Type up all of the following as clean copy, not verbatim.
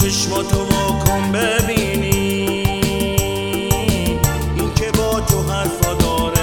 چشماتو واکن ببینی، این که با تو حرفا داره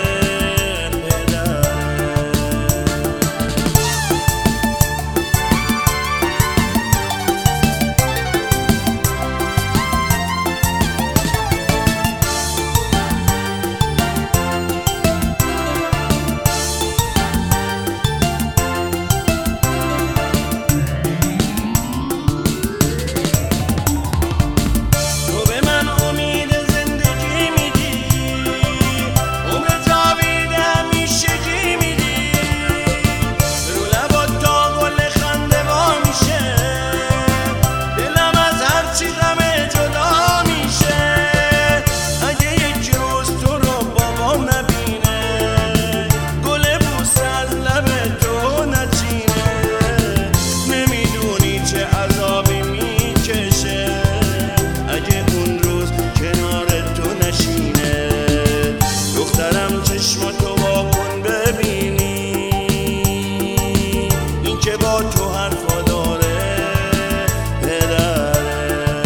چشماتو واکن ببینی، این که با تو حرفا داره پدره.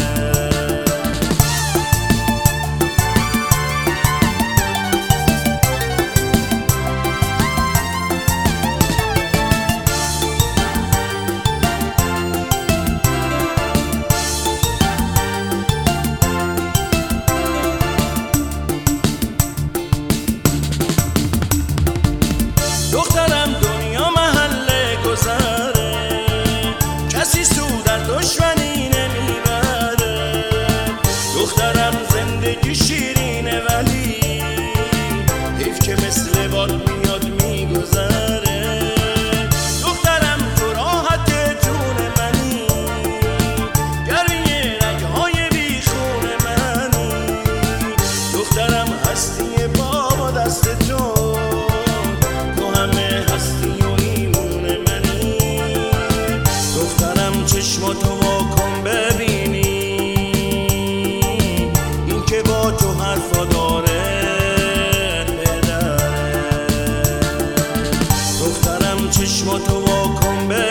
دخترم دنیا محل گذره، کسی سود از دشمنی نمیبره. دخترم زندگی شیرینه ولی حیف که مثل باد میاد میگذره. دخترم تو راحت جون منی، گرمی رگهای بیخون منی. دخترم هستی بابا دست تو، چشماتو واکن ببینی، این که با تو حرفا داره پدره. دخترم چشماتو واکن ببینی.